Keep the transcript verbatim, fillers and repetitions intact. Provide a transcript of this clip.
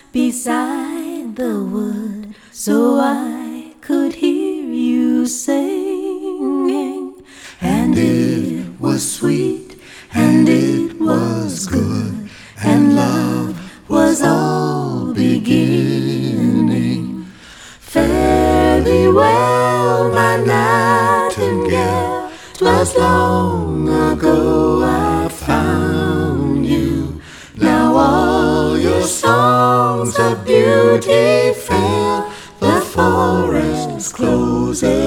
beside the wood, so I could hear you singing. And it was sweet, and it was good, and love was all beginning. Fare thee well, my nightingale, 'twas long ago I found you. Now all your songs of beauty fail, the forest closes